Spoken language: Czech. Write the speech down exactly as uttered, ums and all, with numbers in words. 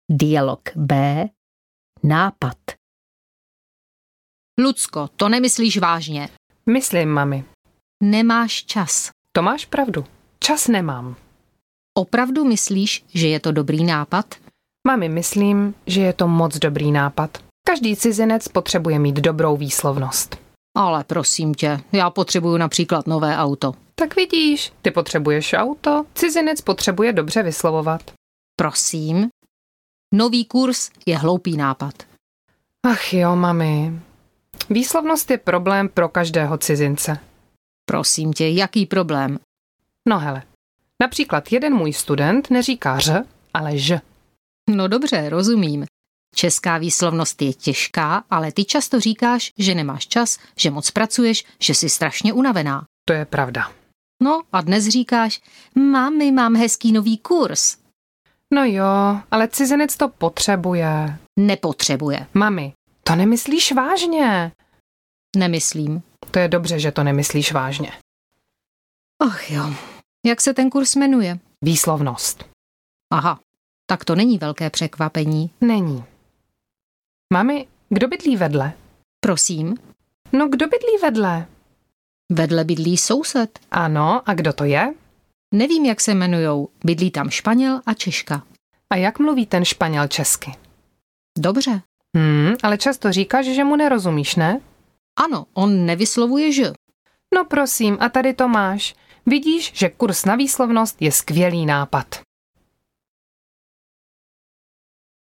Dialog B. Nápad. Lucko, to nemyslíš vážně. Myslím, mami. Nemáš čas. To máš pravdu. Čas nemám. Opravdu myslíš, že je to dobrý nápad? Mami, myslím, že je to moc dobrý nápad. Každý cizinec potřebuje mít dobrou výslovnost. Ale prosím tě, já potřebuju například nové auto. Tak vidíš, ty potřebuješ auto, cizinec potřebuje dobře vyslovovat. Prosím? Nový kurz je hloupý nápad. Ach jo, mami. Výslovnost je problém pro každého cizince. Prosím tě, jaký problém? No hele, například jeden můj student neříká ř, ale ž. No dobře, rozumím. Česká výslovnost je těžká, ale ty často říkáš, že nemáš čas, že moc pracuješ, že jsi strašně unavená. To je pravda. No a dnes říkáš, mami, mám hezký nový kurz. No jo, ale cizinec to potřebuje. Nepotřebuje. Mami, to nemyslíš vážně. Nemyslím. To je dobře, že to nemyslíš vážně. Ach jo, jak se ten kurz jmenuje? Výslovnost. Aha, tak to není velké překvapení. Není. Mami, kdo bydlí vedle? Prosím? No, kdo bydlí vedle? Vedle bydlí soused. Ano, a kdo to je? Nevím, jak se jmenujou. Bydlí tam Španěl a Češka. A jak mluví ten Španěl česky? Dobře. Hmm, ale často říkáš, že mu nerozumíš, ne? Ano, on nevyslovuje ž. No prosím, a tady to máš. Vidíš, že kurz na výslovnost je skvělý nápad.